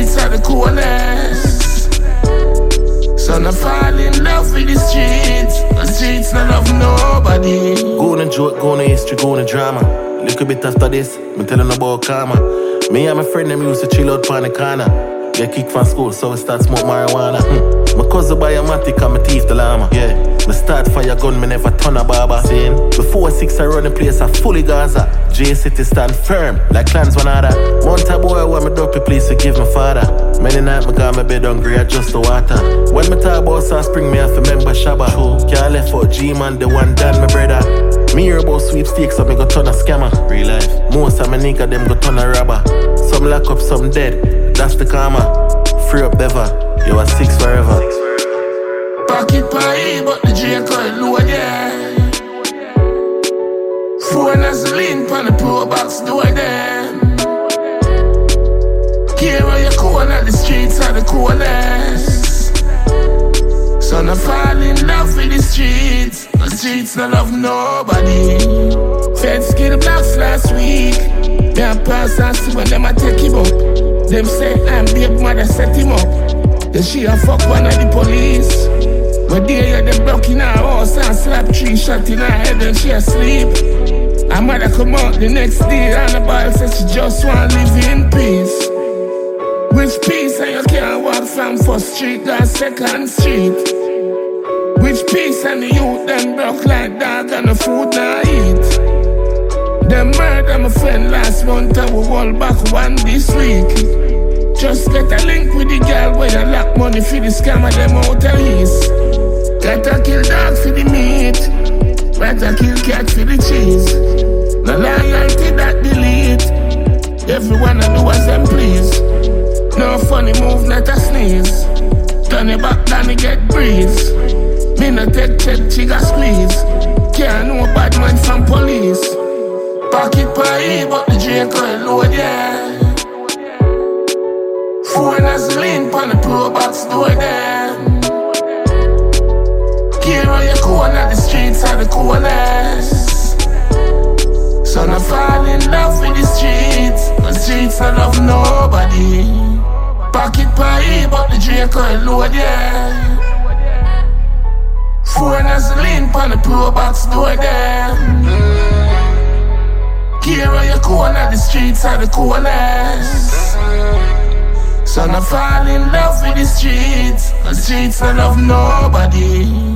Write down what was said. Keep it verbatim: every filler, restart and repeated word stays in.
streets are the coolest. Son, I fall in love with the streets. The streets not love nobody. Go on joke, go on history, go on drama. Little bit after this, me telling about karma. Me and my friend them used to chill out on the corner. Get kicked from school, so we start smoke marijuana. Hm. My cousin buy a matic and my teeth the llama. Yeah, me start fire gun, me never turn a barber. Saying, before six I run the place, I fully Gaza. J City stand firm, like clans one other. Month a boy, want me dopey, please forgive my father. Many nights me got my bed hungry, adjust the water. When me talk about South Spring, me have to remember Shabba. Can't left out G-Man, the one done my brother. Me hear about sweepstakes, so me go turn a scammer. Real life. Most of my nigga, them go turn a robber. Some lock up, some dead, that's the karma. Free up Bever, you are six forever. Pocket pie, but the J coil low, yeah. Phone has a lean pan the pro box door there. Care where you corner, the streets are the coolest. Son, I fall in love with the streets. The streets not love nobody. Feds kill blacks last week. They are pass and see when them a take him up. Them say I'm big mother set him up. Then she a fuck one of the police. But they hear them block in her house and slap three shot in her head and she asleep. Her mother come out the next day and the boy says she just want to live in peace. Which peace and you can't walk from first street to second street? Which peace and the youth them broke like dog and the food not eat? Them murder my friend last month and we roll back one this week. Just get a link with the girl where you lock money for the scammer them out of east. Gotta kill dog for the meat, better kill cat for the cheese. No loyalty that delete. Everyone I do as them please. No funny move, not a sneeze. Turn it back, then it get breeze. Me no take check, she got squeeze. Can't know bad man from police. Pocket pie, but the J coil load, yeah. Phone has a lean pan the pro box door there. Care where you corner, the streets are the coolest. Son, I fall in love with the streets. The streets I love nobody. Pocket pie, but the J coil load, yeah. Phone has a lean pan the pro box door there. Care where you corner, the streets are the coolest. Son, I fall in love with the streets. The streets I love nobody.